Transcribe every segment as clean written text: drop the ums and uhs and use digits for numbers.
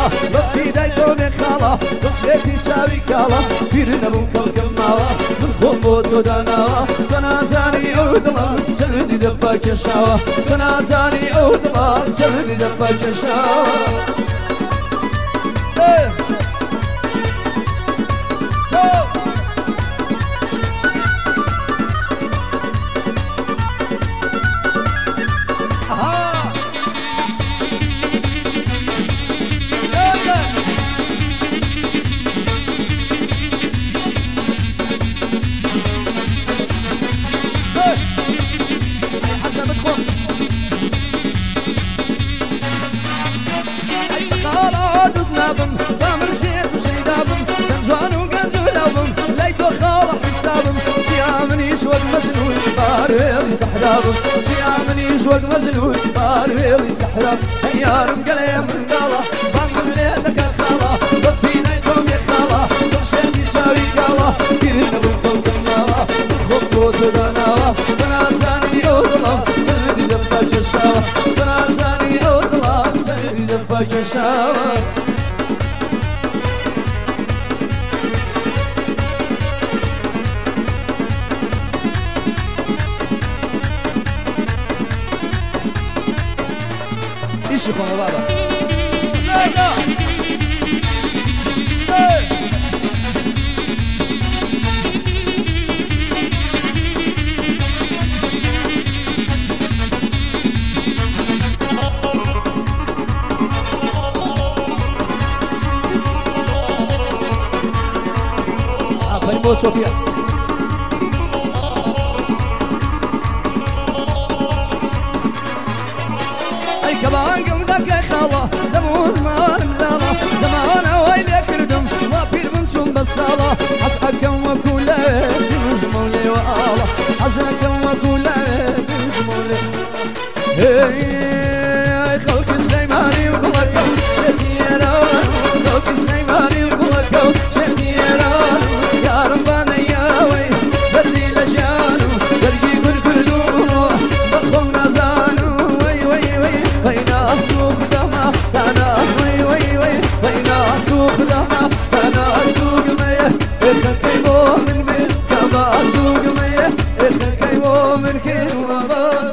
خاڵە بەفیدای تۆ بێ خاڵە دڵشێتی چاوی کاڵە پیر نەبووم کەڵکەم ماوە من خۆم بۆ تۆ داناوە تۆ نازانی ئەو دڵە چەندی جەفا کێشاوە تۆ نازانی ئەو دڵە چەندی جەفا کێشاوە سيامنيش وق مزلول باريلي سحراب يارم قليم من قاله بانقل ليتك الخاله بفينا يتوم يا خاله بخشيتي ساوي قاله كيرنا بالقلب الناوه بالخبوط وداناوه تناساني اوضلام سندي دفاك الشاوه تناساني اوضلام سندي دفاك الشاوه ايش يكون بابا لا لا ابو صوفيا كمان قمدك يا خاله دمو زمان ملاله زمان ويلي كردم وابير بمشون بالصاله حسقكم وكله بنجموا لي واله حسقكم وكله بنجموا لي هي خلق سليماني وقلكم شتيران خلق سليماني وقلكم شتيران يا ربنا يا وي بدري لجانو زرقي كردو بخونا زانو وين أسوق دما أنا وي وي وي وين أسوق دما أنا أسوق مية إخكي مؤمن من كما أسوق مية إخكي مؤمن كن وبا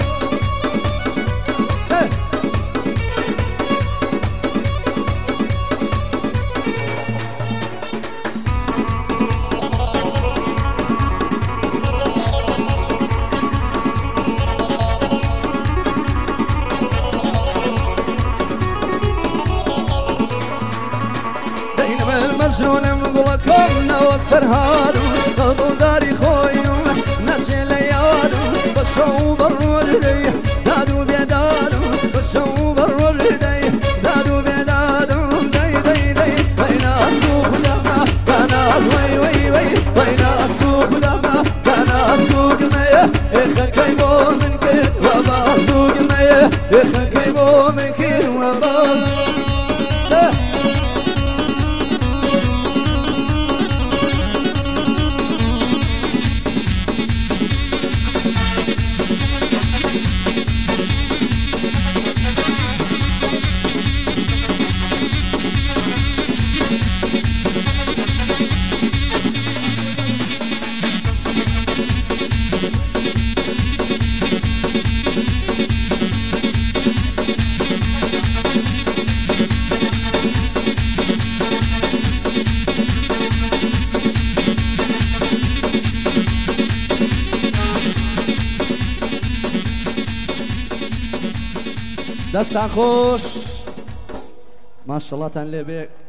مزرون مقولكم نوفر هادو قلبو داري خويو نسي ليادو بشو برور دي دادو بيدادو بشو برور دي دادو بيدادو دي دي دي وين أسوق دما كان وي وي وي وين أسوق دما كان أسوق مية إخكي مؤمن كن وبا أسوق مية إخكي مؤمن كن وبا دستان خوش ما شاء الله تن لبيك